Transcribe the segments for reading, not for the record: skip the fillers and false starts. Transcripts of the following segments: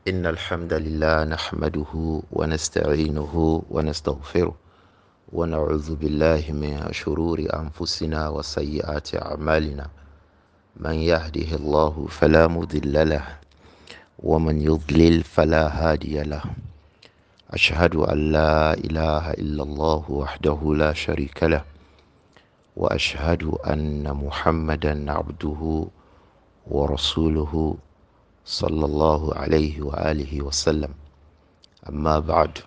إن الحمد لله نحمده ونستعينه ونستغفره ونعوذ بالله من شرور أنفسنا وسيئات أعمالنا من يهده الله فلا مضل له ومن يضلل فلا هادي له أشهد أن لا إله إلا الله وحده لا شريك له وأشهد أن محمدا عبده ورسوله صلى الله عليه وآله وسلم. Amma ba'd.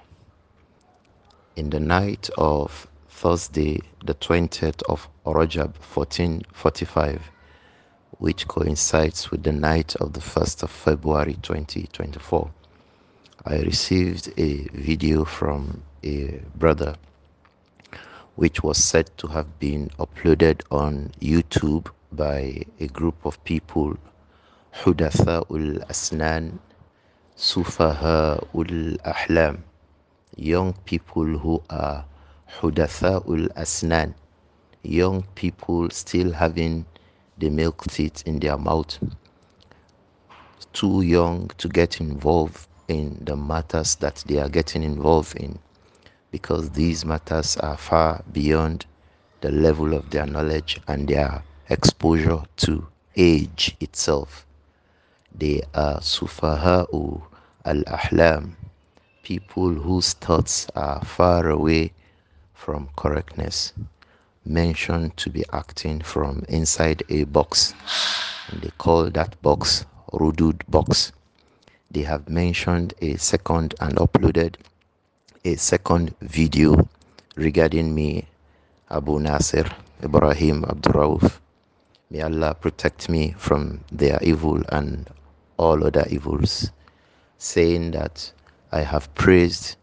In the night of Thursday, the 20th of Rajab 1445, which coincides with the night of the 1st of February 2024, I received a video from a brother which was said to have been uploaded on YouTube by a group of people, Hudatha'ul Asnan, Sufaha'ul Ahlam, young people who are Hudatha'ul Asnan, young people still having the milk teeth in their mouth, too young to get involved in the matters that they are getting involved in, because these matters are far beyond the level of their knowledge and their exposure to age itself. They are Sufaha'u al-Ahlam, people whose thoughts are far away from correctness, mentioned to be acting from inside a box, and they call that box Rudud box. They have mentioned a second and uploaded a second video regarding me, Abu Nasir Ibrahim Abdurrauf. May Allah protect me from their evil and all other evils, saying that I have praised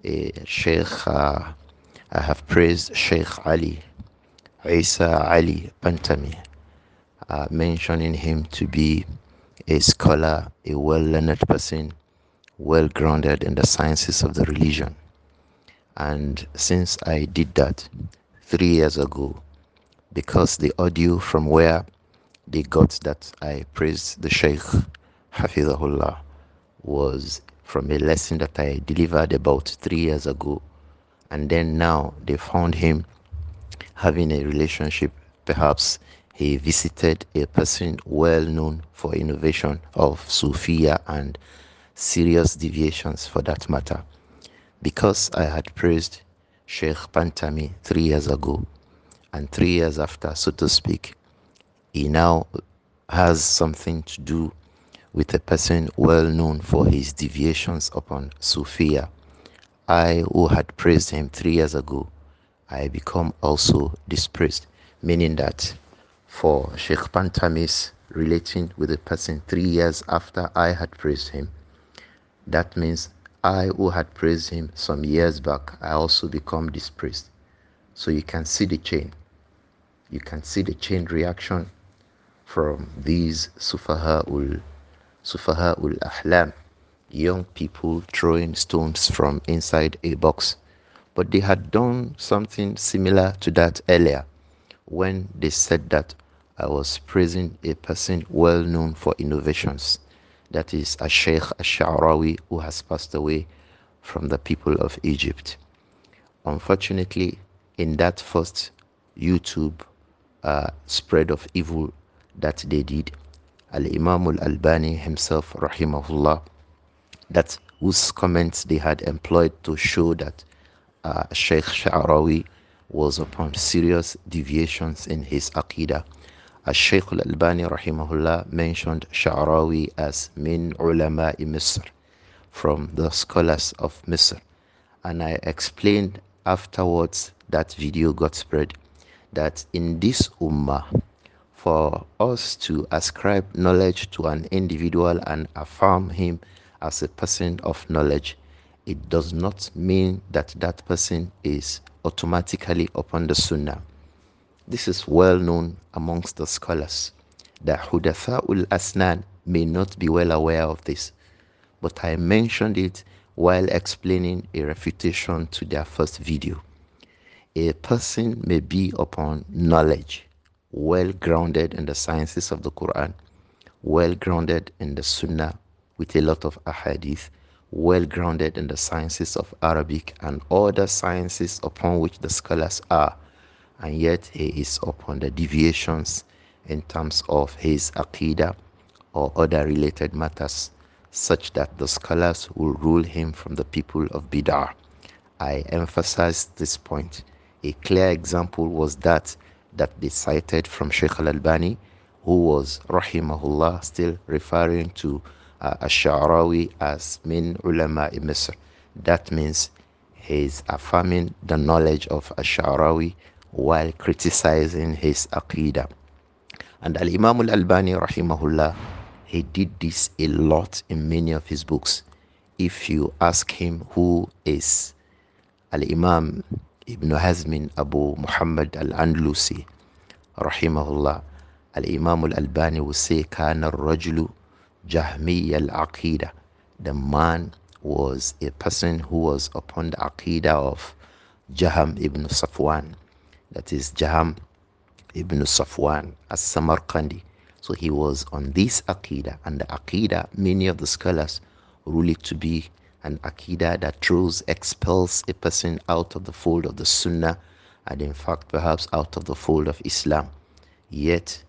I have praised Sheikh Ali, Isa Ali Pantami, mentioning him to be a scholar, a well-learned person, well-grounded in the sciences of the religion. And since I did that 3 years ago, because the audio from where they got that I praised the Sheikh Hafizahullah was from a lesson that I delivered about 3 years ago, and then now they found him having a relationship. Perhaps he visited a person well known for innovation of Sufia and serious deviations for that matter. Because I had praised Sheikh Pantami 3 years ago, and 3 years after, so to speak, he now has something to do with a person well known for his deviations upon Sufia. I, who had praised him 3 years ago, I become also dispraised, meaning that for Sheikh Pantamis relating with a person 3 years after I had praised him, that means I, who had praised him some years back, I also become dispraised. So you can see the chain. You can see the chain reaction from these Sufaha'ul Ahlam, young people throwing stones from inside a box. But they had done something similar to that earlier when they said that I was praising a person well known for innovations. That is a Sheikh Ash-Sha'rawi, who has passed away from the people of Egypt. Unfortunately, in that first YouTube spread of evil that they did, Al-Imam Al-Albani himself, rahimahullah, that whose comments they had employed to show that Sheikh Sha'rawi was upon serious deviations in his Aqidah. As Sheikh Al-Albani rahimahullah mentioned Sha'rawi as min ulama'i Misr, from the scholars of Misr. And I explained afterwards that video got spread that in this ummah, for us to ascribe knowledge to an individual and affirm him as a person of knowledge, it does not mean that that person is automatically upon the Sunnah. This is well known amongst the scholars. The Hudatha'ul Asnan may not be well aware of this, but I mentioned it while explaining a refutation to their first video. A person may be upon knowledge, well grounded in the sciences of the Quran, well grounded in the Sunnah, with a lot of ahadith, well grounded in the sciences of Arabic and other sciences upon which the scholars are, and yet he is upon the deviations in terms of his aqidah or other related matters, such that the scholars will rule him from the people of Bid'ah. I emphasized this point. A clear example was that they cited from Sheikh Al-Albani, who was, rahimahullah, still referring to Ash-Sha'rawi as min ulama Misr. That means he's affirming the knowledge of Ash-Sha'rawi while criticizing his aqidah. And Al-Imam Al-Albani, rahimahullah, he did this a lot in many of his books. If you ask him who is Al-Imam Ibn Hazmin Abu Muhammad Al-Andalusi, rahimahullah, Al-Imam Al-Albani will say, Kana al-rajulu Jahmi al-Aqidah. The man was a person who was upon the Aqidah of Jaham ibn Safwan. That is Jaham ibn Safwan as-Samarkandi. So he was on this Aqidah, and the Aqidah, many of the scholars rule it to be an Aqidah that expels a person out of the fold of the Sunnah, and in fact perhaps out of the fold of Islam. Yet,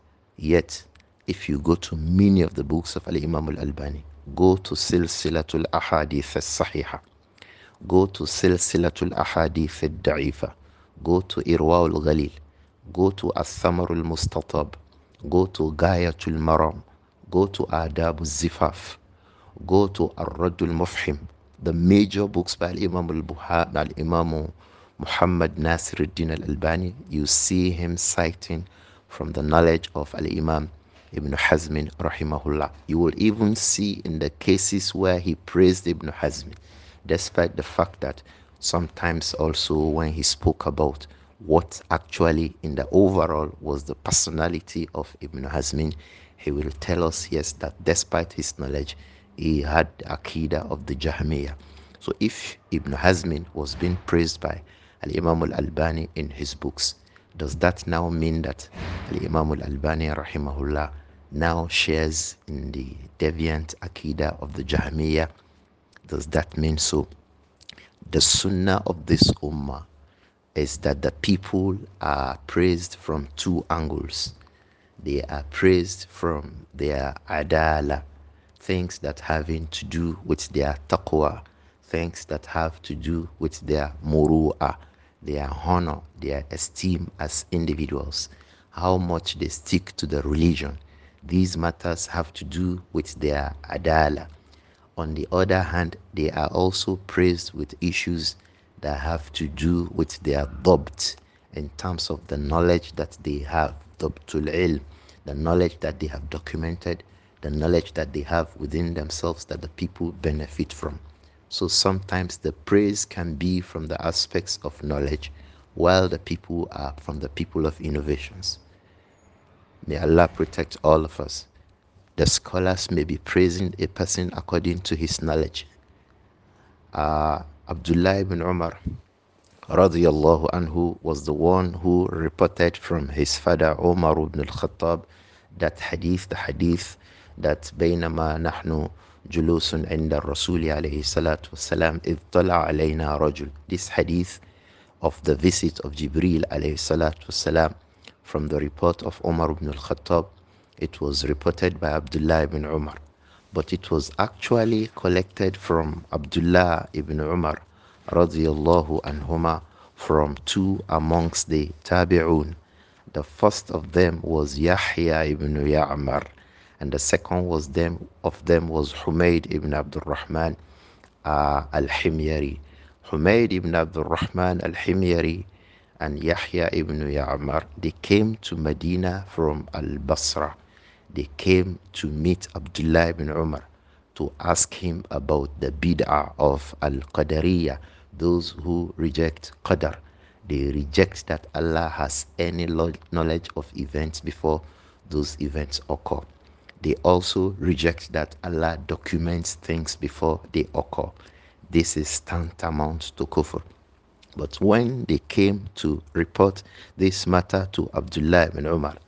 if you go to many of the books of Al-Imam Al-Albani, go to Silsilatul Ahadith Al-Sahiha, go to Silsilatul Ahadith Al-Da'ifa, go to Irwa Al-Ghalil, go to Al-Thamar Al-Mustatab, go to Gayatul Maram, go to Adab Al-Zifaf, go to Ar-Radd Al-Mufhim, the major books by Al-Imam Al-Imam Muhammad Nasiruddin Al-Albani. You see him citing from the knowledge of Al-Imam Ibn Hazm rahimahullah. You will even see in the cases where he praised Ibn Hazm, despite the fact that sometimes also when he spoke about what actually in the overall was the personality of Ibn Hazm, he will tell us, yes, that despite his knowledge, he had the Aqidah of the Jahmiyyah. So if Ibn Hazm was being praised by Al-Imam Al-Albani in his books, does that now mean that Al-Imam Al-Albani rahimahullah now shares in the deviant Aqidah of the Jahmiyyah? Does that mean so? The Sunnah of this Ummah is that the people are praised from two angles. They are praised from their adala, things that having to do with their taqwa, things that have to do with their muru'ah, their honor, their esteem as individuals, how much they stick to the religion. These matters have to do with their adala. On the other hand, they are also praised with issues that have to do with their dabt, in terms of the knowledge that they have, dabtul ilm, the knowledge that they have documented, the knowledge that they have within themselves that the people benefit from. So sometimes the praise can be from the aspects of knowledge, while the people are from the people of innovations. May Allah protect all of us. The scholars may be praising a person according to his knowledge. Abdullah ibn Umar radiyallahu anhu was the one who reported from his father Umar ibn al-Khattab that hadith, the hadith that بينما نحن جلوس عند الرسول عليه الصلاة والسلام إذ طلع علينا رجل. This hadith of the visit of Jibril عليه الصلاة والسلام, from the report of Umar ibn al-Khattab, it was reported by Abdullah ibn Umar, but it was actually collected from Abdullah ibn Umar radiyallahu anhuma from two amongst the tabi'un. The first of them was Yahya ibn Ya'mar, and the second was of them was Humayd ibn Abdul Rahman al-Himyari. Humayd ibn Abdul Rahman al-Himyari and Yahya ibn Ya'mar, they came to Medina from al-Basra. They came to meet Abdullah ibn Umar to ask him about the bid'ah of al-Qadariyah, those who reject Qadar. They reject that Allah has any knowledge of events before those events occur. They also reject that Allah documents things before they occur. This is tantamount to kufr. But when they came to report this matter to Abdullah ibn Umar,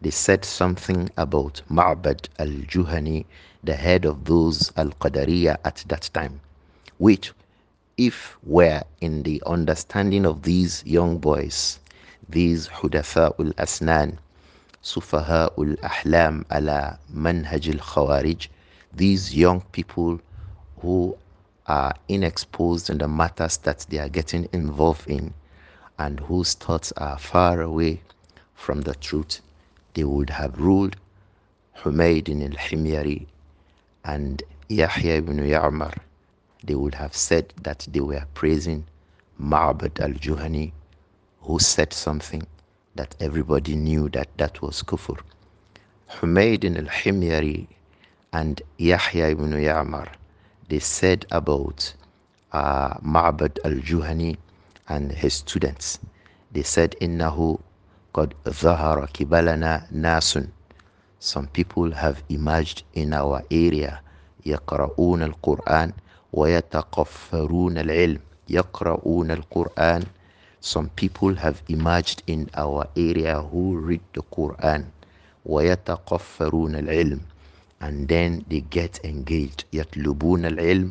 they said something about Ma'bad al-Juhani, the head of those al-Qadariya at that time, which, if we're in the understanding of these young boys, these Hudatha ul-Asnan, Sufaha ul-Ahlam ala Manhaj al-Khawarij, these young people who are inexposed in the matters that they are getting involved in and whose thoughts are far away from the truth, they would have ruled Humayd al-Himyari and Yahya ibn Ya'mar. They would have said that they were praising Ma'bad al-Juhani, who said something that everybody knew that that was kufr. Humayd al-Himyari and Yahya ibn Ya'mar, they said about Ma'bad al-Juhani and his students. They said, إِنَّهُ قَدْ ظَهَرَ كِبَلَنَا نَاسٌ. Some people have emerged in our area. يَقْرَؤُونَ الْقُرْآنَ وَيَتَقَفَّرُونَ الْعِلْمِ. يَقْرَؤُونَ الْقُرْآنَ. Some people have emerged in our area who read the Quran. وَيَتَقَفَّرُونَ الْعِلْمِ. And then they get engaged. يَطْلُبُونَ الْعِلْمِ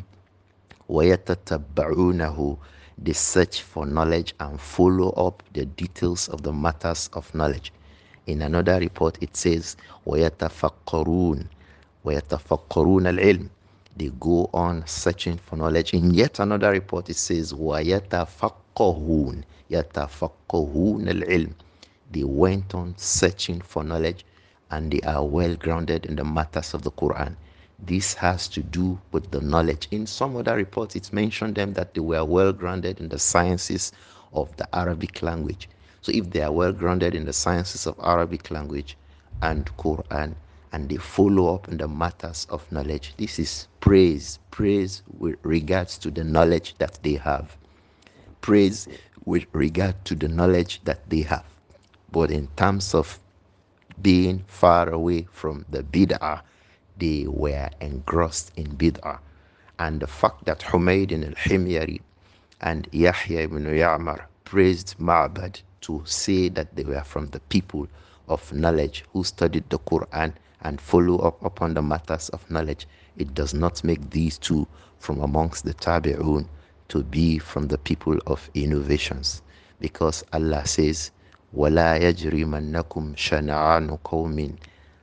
وَيَتَتَبَّعُونَهُ. They search for knowledge and follow up the details of the matters of knowledge. In another report it says وَيَتَفَقَّرُونَ وَيَتَفَقَّرُونَ الْعِلْمِ. They go on searching for knowledge. In yet another report it says وَيَتَفَقَّهُونَ يَتَفَقَّهُونَ الْعِلْمِ. They went on searching for knowledge and they are well grounded in the matters of the Quran. This has to do with the knowledge. In some other reports, it mentioned them that they were well grounded in the sciences of the Arabic language. So if they are well grounded in the sciences of Arabic language and Quran, and they follow up in the matters of knowledge, this is praise. Praise with regards to the knowledge that they have. Praise with regard to the knowledge that they have. But in terms of being far away from the bid'ah, they were engrossed in bid'ah. And the fact that Humayd al-Himyari and Yahya ibn Ya'mar praised Ma'bad to say that they were from the people of knowledge who studied the Quran and follow up upon the matters of knowledge, it does not make these two from amongst the Tabi'un to be from the people of innovations. Because Allah says, وَلَا يَجْرِمَنَّكُمْ شَنَعَانُ قَوْمٍ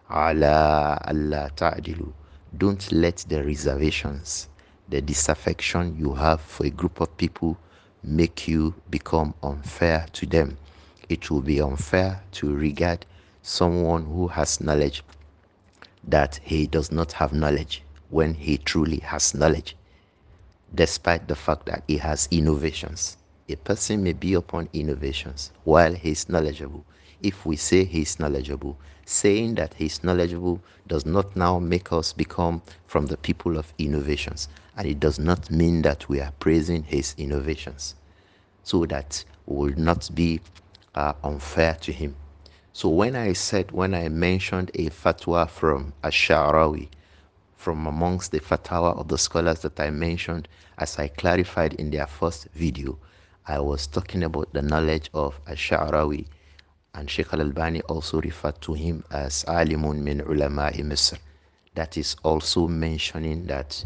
عَلَىٰ أَلَّا تَعْدِلُوا. Don't let the reservations, the disaffection you have for a group of people make you become unfair to them. It will be unfair to regard someone who has knowledge that he does not have knowledge when he truly has knowledge, despite the fact that he has innovations. A person may be upon innovations while he is knowledgeable. If we say he is knowledgeable, saying that he is knowledgeable does not now make us become from the people of innovations. And it does not mean that we are praising his innovations, so that we will not be unfair to him. So when I mentioned a fatwa from Ash-Sha'rawi, from amongst the fatwa of the scholars that I mentioned, as I clarified in their first video, I was talking about the knowledge of Ash-Sha'rawi, and Sheikh Al-Albani also referred to him as Alimun min Ulama'i Misr. That is also mentioning that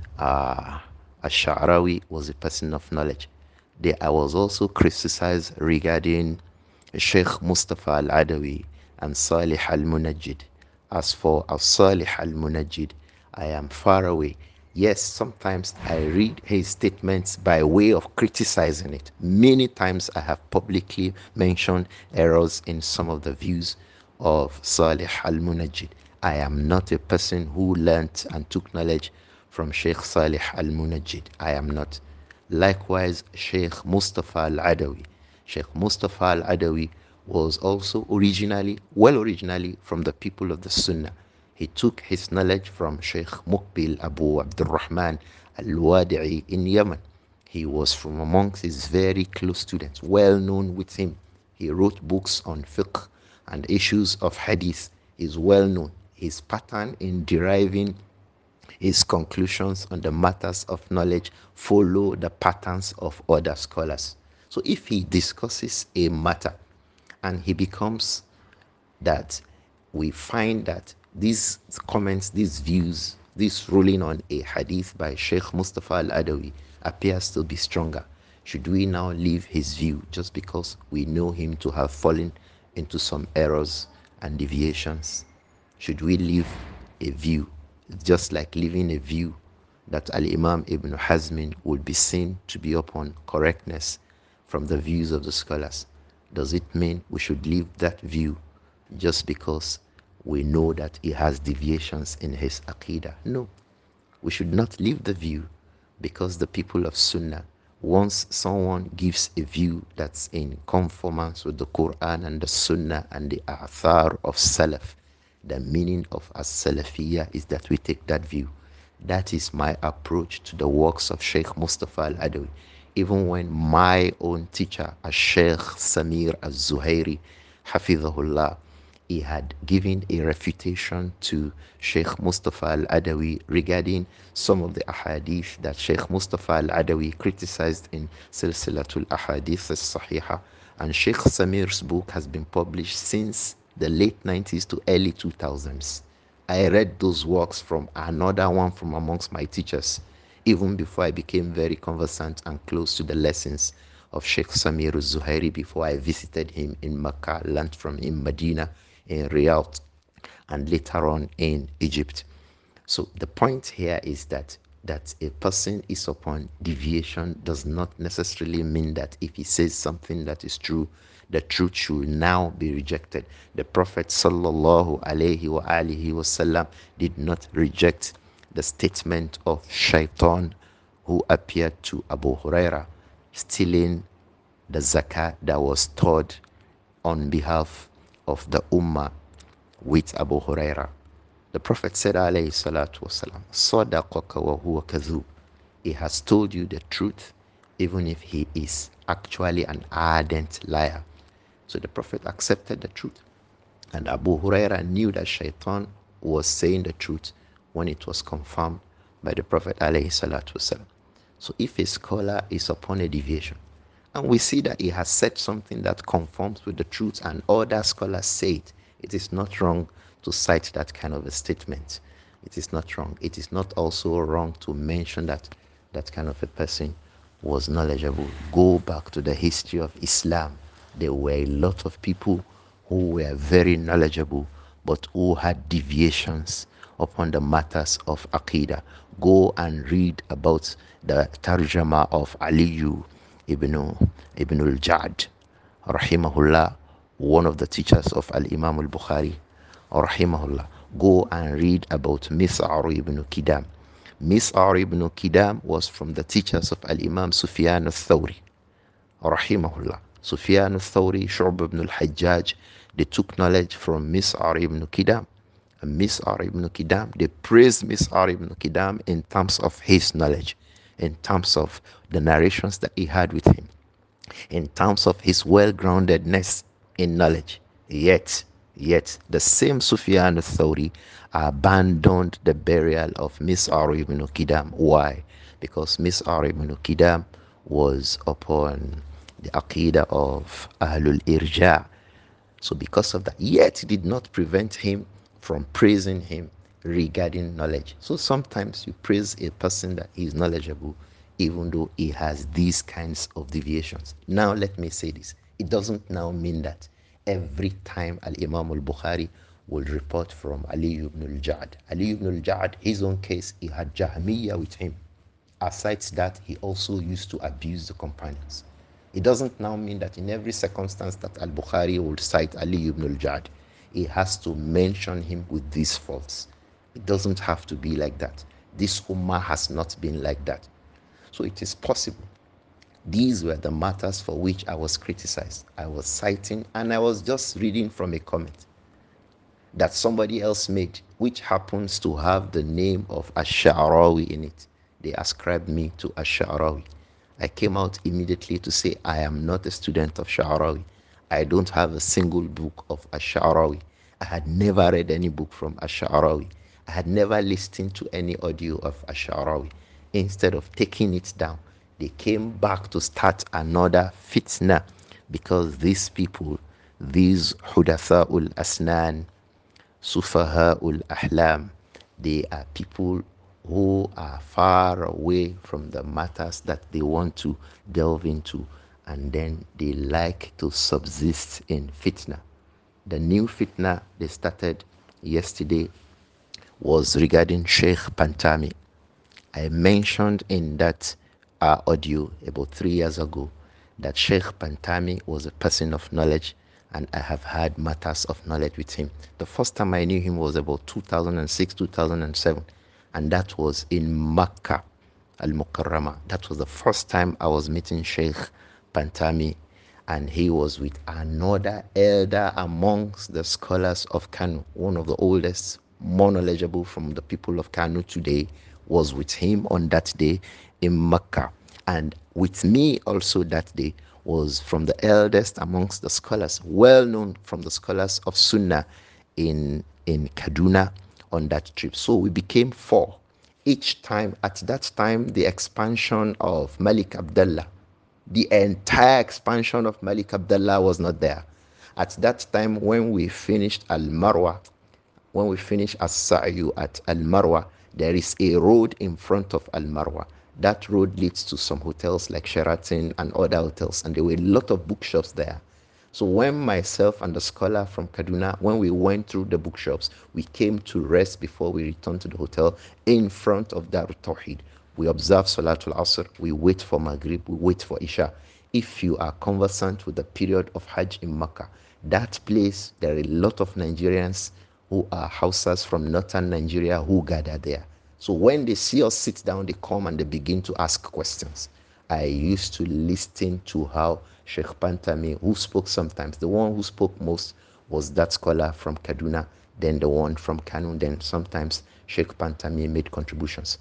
Ash-Sha'rawi was a person of knowledge. I was also criticized regarding Sheikh Mustafa Al-Adawi and Salih Al-Munajjid. As for Salih Al-Munajjid, I am far away. Yes, sometimes I read his statements by way of criticizing it. Many times I have publicly mentioned errors in some of the views of Salih Al-Munajjid. I am not a person who learnt and took knowledge from Sheikh Salih Al-Munajjid. I am not. Likewise, Sheikh Mustafa Al-Adawi. Sheikh Mustafa Al-Adawi was also originally from the people of the Sunnah. He took his knowledge from Sheikh Muqbil Abu Abdurrahman Al-Wadi'i in Yemen. He was from amongst his very close students, well known with him. He wrote books on fiqh and issues of hadith. Is well known. His pattern in deriving his conclusions on the matters of knowledge follow the patterns of other scholars. So if he discusses a matter and he becomes that we find that these comments, these views, this ruling on a hadith by Sheikh Mustafa Al-Adawi appears to be stronger. Should we now leave his view just because we know him to have fallen into some errors and deviations? Should we leave a view just like leaving a view that Al-Imam Ibn Hazmin would be seen to be upon correctness from the views of the scholars? Does it mean we should leave that view just because we know that he has deviations in his aqidah? No, we should not leave the view because the people of Sunnah, once someone gives a view that's in conformance with the Quran and the Sunnah and the Athar of Salaf, the meaning of as-Salafiyah is that we take that view. That is my approach to the works of Sheikh Mustafa Al-Adawi. Even when my own teacher, Sheikh Samir Al-Zuhairi, Hafidhahullah, he had given a refutation to Sheikh Mustafa Al-Adawi regarding some of the ahadith that Sheikh Mustafa Al-Adawi criticized in Silsilatul Ahadith Al-Sahiha. And Sheikh Samir's book has been published since the late 90s to early 2000s. I read those works from another one from amongst my teachers, even before I became very conversant and close to the lessons of Sheikh Samir al-Zuhairi before I visited him in Mecca, learned from him Medina, in Riyadh, and later on in Egypt. So the point here is that a person is upon deviation does not necessarily mean that if he says something that is true, the truth should now be rejected. The Prophet sallallahu alaihi wasallam did not reject the statement of Shaitan who appeared to Abu Huraira stealing the zakah that was stored on behalf of the Ummah with Abu Huraira. The Prophet said, alayhi salatu wasalam, Sadaqaka wa huwa kadhub. He has told you the truth, even if he is actually an ardent liar. So the Prophet accepted the truth. And Abu Huraira knew that Shaitan was saying the truth when it was confirmed by the Prophet alayhi salatu wasalam. So if a scholar is upon a deviation, and we see that he has said something that conforms with the truth and other scholars say it is not wrong to cite that kind of a statement. It is not wrong. It is not also wrong to mention that that kind of a person was knowledgeable. Go back to the history of Islam. There were a lot of people who were very knowledgeable but who had deviations upon the matters of Aqidah. Go and read about the Tarjama of Aliyu ibn al-Ja'd, rahimahullah, one of the teachers of Al-Imam al-Bukhari, rahimahullah. Go and read about Mis'ar ibn Qidam. Mis'ar ibn Qidam was from the teachers of Al-Imam Sufyan al-Thawri, rahimahullah. Sufyan al-Thawri, Shu'b ibn al-Hajjaj, they took knowledge from Mis'ar ibn Qidam. And Mis'ar ibn Qidam, they praised Mis'ar ibn Qidam in terms of his knowledge, in terms of the narrations that he had with him, in terms of his well-groundedness in knowledge. Yet, the same Sufyan al-Thawri abandoned the burial of Mis'ar ibn Qidam. Why? Because Mis'ar ibn Qidam was upon the Aqidah of Ahlul Irja. So because of that, yet it did not prevent him from praising him regarding knowledge. So sometimes you praise a person that is knowledgeable even though he has these kinds of deviations. Now let me say this. It doesn't now mean that every time Al-Imam al-Bukhari will report from Ali ibn al-Ja'd. Ali ibn al-Ja'd, his own case, he had Jahmiyyah with him. Aside that, he also used to abuse the companions. It doesn't now mean that in every circumstance that Al-Bukhari will cite Ali ibn al-Ja'd, he has to mention him with these faults. It doesn't have to be like that. This ummah has not been like that. So it is possible. These were the matters for which I was criticized. I was citing and I was just reading from a comment that somebody else made, which happens to have the name of Ash-Sha'rawi in it. They ascribed me to Ash-Sha'rawi. I came out immediately to say I am not a student of Sha'rawi. I don't have a single book of Ash-Sha'rawi. I had never read any book from Ash-Sha'rawi. I had never listened to any audio of Ash-Sha'rawi. Instead of taking it down, they came back to start another fitna because these people, these Hudatha'ul Asnan, Sufaha'ul Ahlam. They are people who are far away from the matters that they want to delve into, and then they like to subsist in fitna. The new fitna they started yesterday was regarding Sheikh Pantami. I mentioned in that audio about 3 years ago that Sheikh Pantami was a person of knowledge, and I have had matters of knowledge with him. The first time I knew him was about 2006, 2007, and that was in Makkah Al Mukarrama. That was the first time I was meeting Sheikh Pantami, and he was with another elder amongst the scholars of Kanu, one of the oldest, more knowledgeable from the people of Kanu today, was with him on that day in Mecca. And with me also that day was from the eldest amongst the scholars, well known from the scholars of Sunnah in Kaduna on that trip. So we became four. Each time, at that time, the expansion of Malik Abdullah, the entire expansion of Malik Abdullah was not there. At that time, when we finished Al Marwa, when we finish As-Sa'yu at Al Marwa, there is a road in front of Al Marwa. That road leads to some hotels like Sheraton and other hotels, and there were a lot of bookshops there. So when myself and the scholar from Kaduna, when we went through the bookshops, we came to rest before we returned to the hotel in front of Darut Tawheed. We observe Salatul Asr, we wait for Maghrib, we wait for Isha. If you are conversant with the period of Hajj in Makkah, that place, there are a lot of Nigerians who are Hausas from northern Nigeria who gather there. So when they see us sit down, they come and they begin to ask questions. I used to listen to how Sheikh Pantami, who spoke sometimes, the one who spoke most was that scholar from Kaduna, then the one from Kanu, then sometimes Sheikh Pantami made contributions.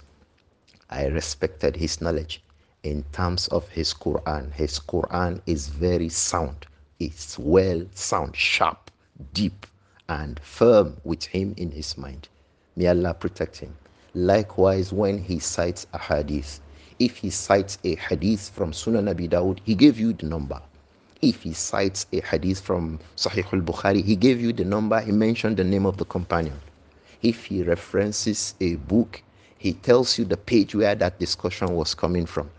I respected his knowledge in terms of his Quran. His Quran is very sound. It's well sound, sharp, deep, and firm with him in his mind. May Allah protect him. Likewise, when he cites a hadith, if he cites a hadith from Sunan Abi Dawud, he gave you the number. If he cites a hadith from Sahih al-Bukhari, he gave you the number, he mentioned the name of the companion. If he references a book, he tells you the page where that discussion was coming from.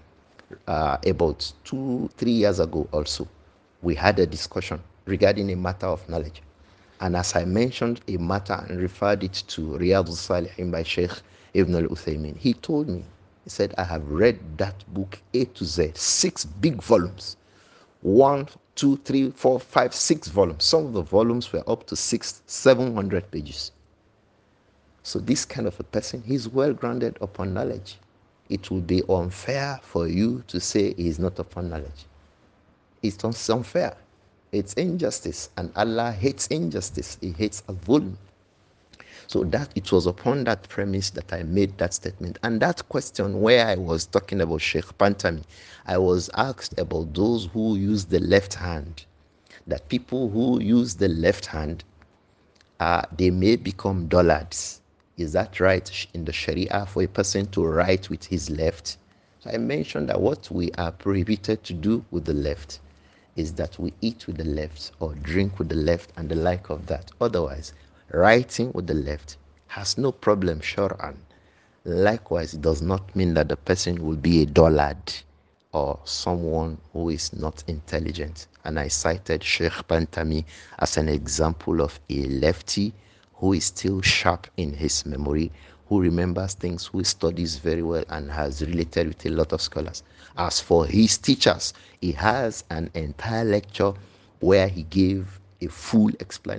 About 2-3 years ago also, we had a discussion regarding a matter of knowledge. And as I mentioned a matter and referred it to Riyadh al-Salihin by Sheikh Ibn al-Uthaymin, he told me, he said, I have read that book A to Z, 6 big volumes. 1, 2, 3, 4, 5, 6 volumes. Some of the volumes were up to 700 pages. So this kind of a person, he's well grounded upon knowledge. It would be unfair for you to say he is not upon knowledge. It's unfair. It's injustice, and Allah hates injustice. He hates a zulm. So that it was upon that premise that I made that statement. And that question where I was talking about Sheikh Pantami, I was asked about those who use the left hand. That people who use the left hand, they may become dullards. Is that right in the Sharia for a person to write with his left? So I mentioned that what we are prohibited to do with the left is that we eat with the left or drink with the left and the like of that. Otherwise, writing with the left has no problem, Shur'an. Likewise, it does not mean that the person will be a dullard or someone who is not intelligent. And I cited Sheikh Pantami as an example of a lefty who is still sharp in his memory, who remembers things, who studies very well and has related with a lot of scholars. As for his teachers, he has an entire lecture where he gave a full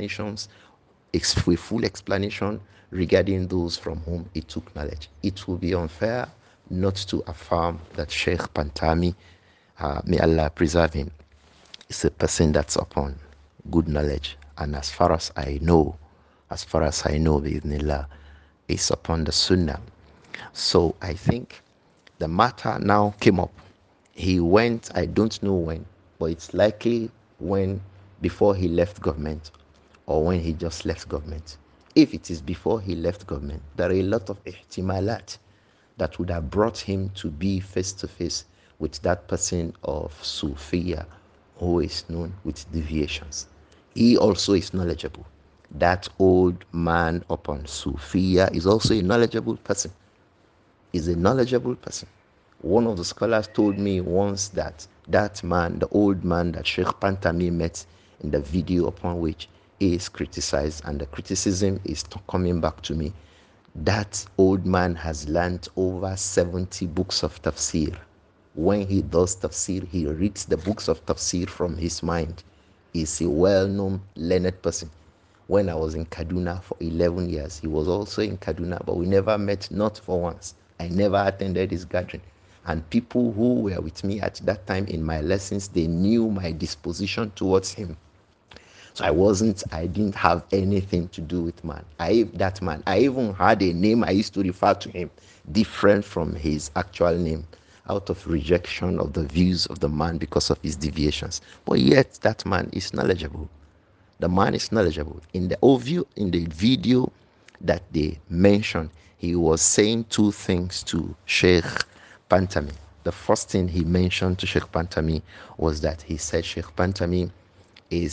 explanation regarding those from whom he took knowledge. It will be unfair not to affirm that Sheikh Pantami, may Allah preserve him, is a person that's upon good knowledge. And as far as I know, bi'idhnillah, is upon the Sunnah. So I think the matter now came up. He went, I don't know when, but it's likely when, before he left government or when he just left government. If it is before he left government, there are a lot of ihtimalat that would have brought him to be face to face with that person of Sufiya who is known with deviations. He also is knowledgeable. That old man upon Sufiya is also a knowledgeable person. Is a knowledgeable person. One of the scholars told me once that that man, the old man that Sheikh Pantami met in the video upon which he is criticized, and the criticism is coming back to me, that old man has learned over 70 books of tafsir. When he does tafsir, he reads the books of tafsir from his mind. He's a well-known, learned person. When I was in Kaduna for 11 years, he was also in Kaduna, but we never met, not for once. I never attended his gathering. And people who were with me at that time in my lessons, they knew my disposition towards him. So I didn't have anything to do with that man. I even had a name I used to refer to him, different from his actual name, out of rejection of the views of the man because of his deviations. But yet that man is knowledgeable. The man is knowledgeable. In the video that they mentioned, he was saying two things to Sheikh Pantami. The first thing he mentioned to Sheikh Pantami was that he said Sheikh Pantami is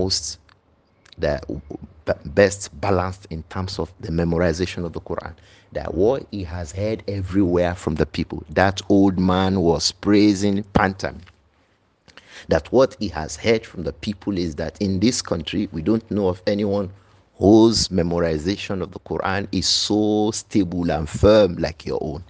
the best balanced in terms of the memorization of the Quran. That what he has heard everywhere from the people, that old man was praising Pantami. That what he has heard from the people is that in this country, we don't know of anyone whose memorization of the Quran is so stable and firm like your own.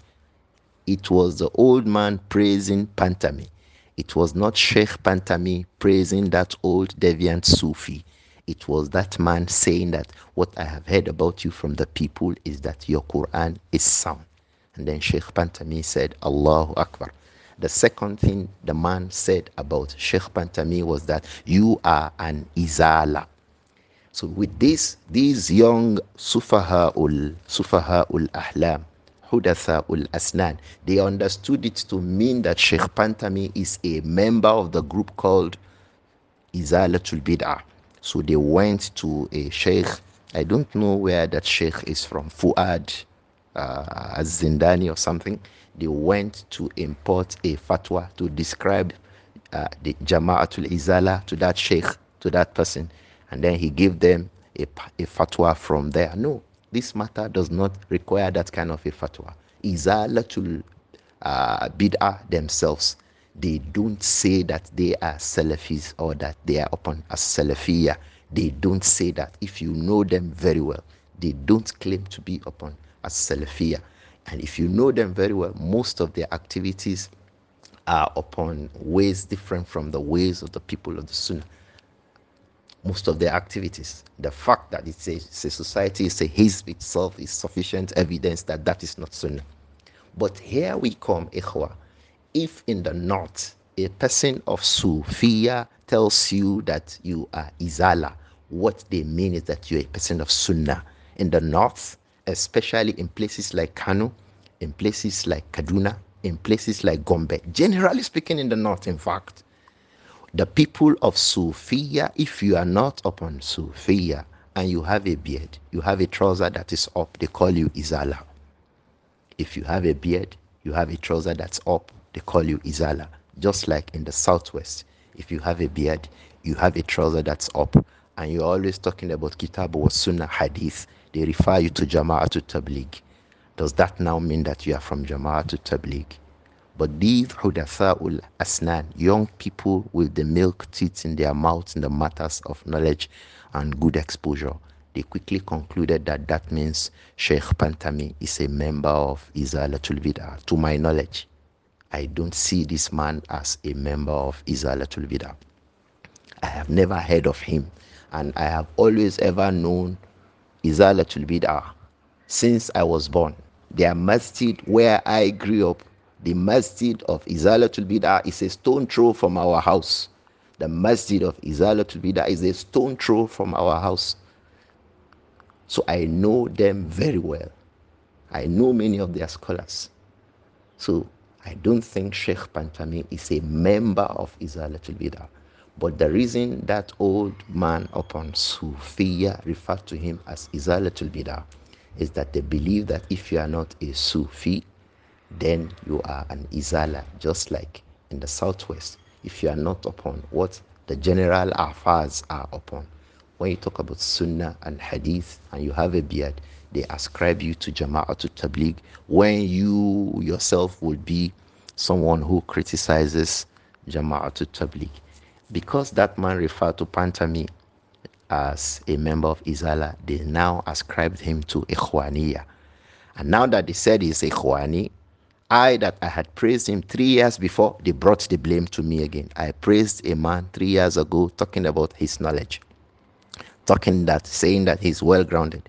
It was the old man praising Pantami. It was not Sheikh Pantami praising that old deviant Sufi. It was that man saying that what I have heard about you from the people is that your Quran is sound. And then Sheikh Pantami said, Allahu Akbar. The second thing the man said about Sheikh Pantami was that you are an Izala. So with this, these young Sufaha'ul Ahlam, Hudatha'ul Asnan, they understood it to mean that Sheikh Pantami is a member of the group called Izalatul Bid'ah. So they went to a sheikh. I don't know where that sheikh is from, Fuad Az-Zindani or something. They went to import a fatwa to describe the Jama'atul Izala to that sheikh, to that person. And then he gave them a fatwa from there. No, this matter does not require that kind of a fatwa. Izalatul Bid'ah themselves, they don't say that they are Salafis or that they are upon a Salafiyah. They don't say that. If you know them very well, they don't claim to be upon a Salafiyah. And if you know them very well, most of their activities are upon ways different from the ways of the people of the Sunnah. Most of their activities. The fact that it's a society, it's a hizb itself is sufficient evidence that that is not Sunnah. But here we come, Ikhwa. If in the north a person of Sufiya tells you that you are Izala, what they mean is that you're a person of Sunnah. In the north, especially in places like Kano, in places like Kaduna, in places like Gombe, generally speaking in the north, in fact, the people of Sufiya, if you are not upon Sufiya and you have a beard, you have a trouser that is up, they call you Izala. If you have a beard, you have a trouser that's up, they call you Izala. Just like in the southwest, if you have a beard, you have a trouser that's up, and you're always talking about Kitab wa Sunnah Hadith, they refer you to Jama'atul Tabligh. Does that now mean that you are from Jama'atul Tabligh? But these Hudatha'ul Asnan, young people with the milk teeth in their mouths in the matters of knowledge and good exposure, they quickly concluded that that means Sheikh Pantami is a member of Izalatul Bid'ah. To my knowledge, I don't see this man as a member of Izalatul Bid'ah. I have never heard of him, and I have always ever known Izalatul Bid'ah since I was born. Their masjid where I grew up, the masjid of Izalatul Bid'ah is a stone throw from our house. The masjid of Izalatul Bid'ah is a stone throw from our house. So I know them very well. I know many of their scholars. So I don't think Sheikh Pantami is a member of Izalatul Bid'ah. But the reason that old man upon Sufiya referred to him as Izalatul Bid'ah is that they believe that if you are not a Sufi, then you are an Izala, just like in the southwest. If you are not upon what the general affairs are upon, When you talk about Sunnah and Hadith and you have a beard, they ascribe you to Jama'atul Tabligh when you yourself would be someone who criticizes Jama'atul Tabligh. Because that man referred to Pantami as a member of Izala, they now ascribed him to Ikhwaniyya. And now that they said he's Ikhwani, that I had praised him 3 years before, they brought the blame to me again. I praised a man 3 years ago talking about his knowledge, saying that he's well grounded.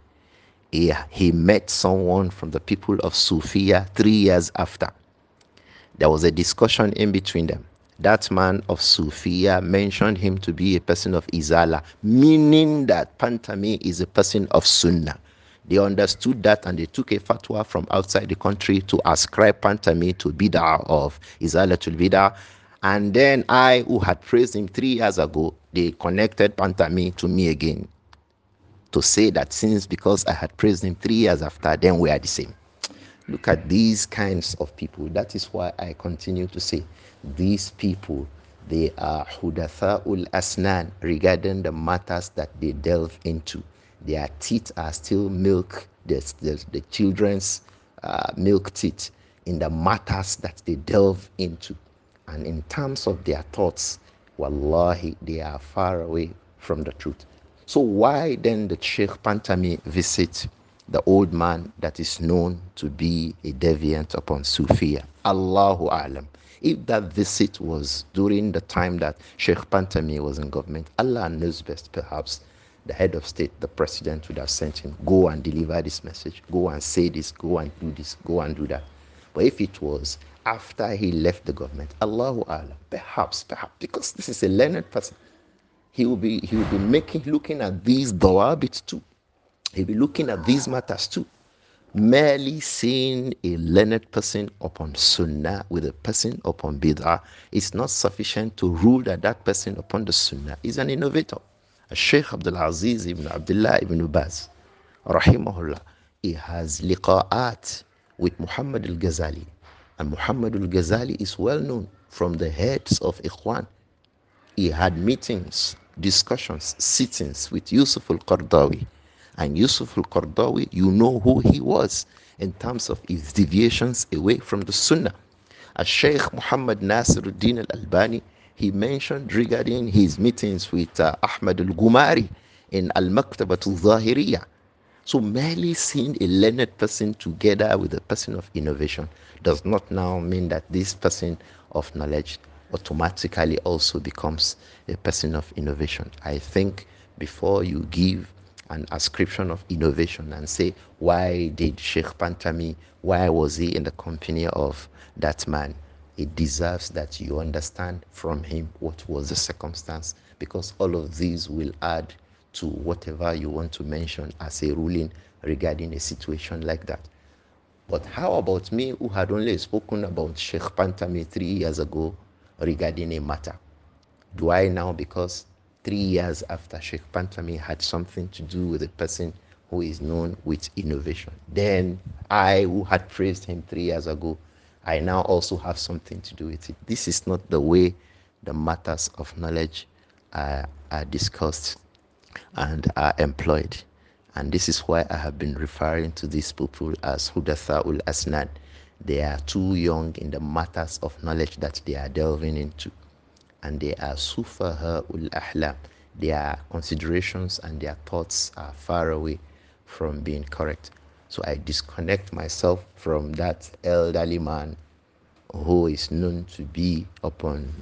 He met someone from the people of Sufia 3 years after. There was a discussion in between them. That man of Sufia mentioned him to be a person of Izala, meaning that Pantami is a person of Sunnah. They understood that and they took a fatwa from outside the country to ascribe Pantami to Bid'ah of Izala to Bid'ah. And then I, who had praised him 3 years ago, they connected Pantami to me again to say that since because I had praised him 3 years after, then we are the same. Look at these kinds of people. That is why I continue to say these people, they are hudatha'ul asnan regarding the matters that they delve into. Their teeth are still milk, the children's milk teeth in the matters that they delve into. And in terms of their thoughts, wallahi, they are far away from the truth. So why then did Sheikh Pantami visit the old man that is known to be a deviant upon Sufia? Allahu Alam. If that visit was during the time that Sheikh Pantami was in government, Allah knows best. Perhaps the head of state, the president, would have sent him, go and deliver this message, go and say this, go and do this, go and do that. But if it was after he left the government, Allahu Alam, perhaps, because this is a learned person, he will be looking at these dawabit too. He'll be looking at these matters too. Merely seeing a learned person upon sunnah with a person upon bid'ah is not sufficient to rule that that person upon the sunnah is an innovator. Sheikh Abdul Aziz ibn Abdullah ibn Baz, rahimahullah, he has liqa'at with Muhammad al-Ghazali. And Muhammad al-Ghazali is well known from the heads of Ikhwan. He had meetings, discussions, sittings with Yusuf al-Qardawi. And Yusuf al-Qardawi, you know who he was in terms of his deviations away from the Sunnah. As Sheikh Muhammad Nasiruddin al-Albani, he mentioned regarding his meetings with Ahmad al-Gumari in Al-Maktabat al-Zahiriyah. So merely seeing a learned person together with a person of innovation does not now mean that this person of knowledge automatically also becomes a person of innovation. I think before you give an ascription of innovation and say, why did Sheikh Pantami, why was he in the company of that man? It deserves that you understand from him what was the circumstance, because all of these will add to whatever you want to mention as a ruling regarding a situation like that. But how about me, who had only spoken about Sheikh Pantami 3 years ago regarding a matter? Do I now, because 3 years after Sheikh Pantami had something to do with a person who is known with innovation, then I, who had praised him 3 years ago, I now also have something to do with it? This is not the way the matters of knowledge are discussed and are employed. And this is why I have been referring to these people as Hudatha'ul Asnad. They are too young in the matters of knowledge that they are delving into. And they are Sufaha'ul Ahlam. Their considerations and their thoughts are far away from being correct. So I disconnect myself from that elderly man who is known to be upon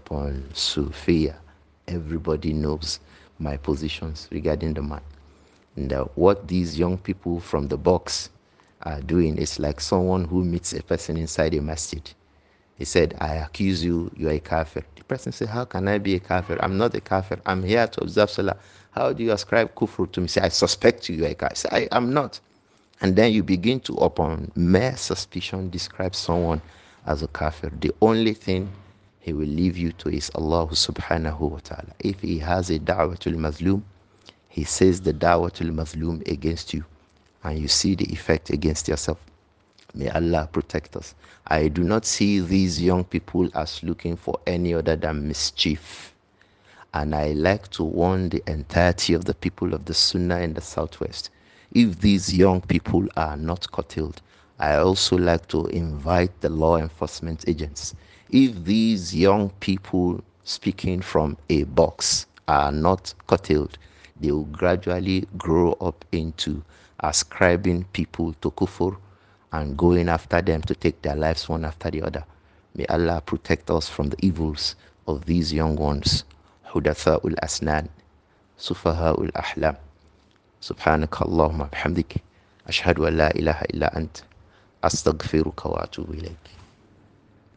Sufia. Everybody knows my positions regarding the man. And what these young people from the box are doing is like someone who meets a person inside a masjid. He said, I accuse you, you are a kafir. The person said, how can I be a kafir? I'm not a kafir. I'm here to observe salah. How do you ascribe kufr to me? Say, I suspect you are a kafir. Say, I am not. And then you begin to, upon mere suspicion, describe someone as a kafir. The only thing he will leave you to is Allah subhanahu wa ta'ala. If he has a da'watul mazlum, he says the da'watul mazlum against you, and you see the effect against yourself. May Allah protect us. I do not see these young people as looking for any other than mischief. And I like to warn the entirety of the people of the Sunnah in the Southwest. If these young people are not curtailed, I also like to invite the law enforcement agents. If these young people speaking from a box are not curtailed, they will gradually grow up into ascribing people to kufur and going after them to take their lives one after the other. May Allah protect us from the evils of these young ones. حدثاء الأسنان سفهاء الأحلام سبحانك اللهم وبحمدك أشهد أن لا إله إلا أنت أستغفرك وأتوب إليك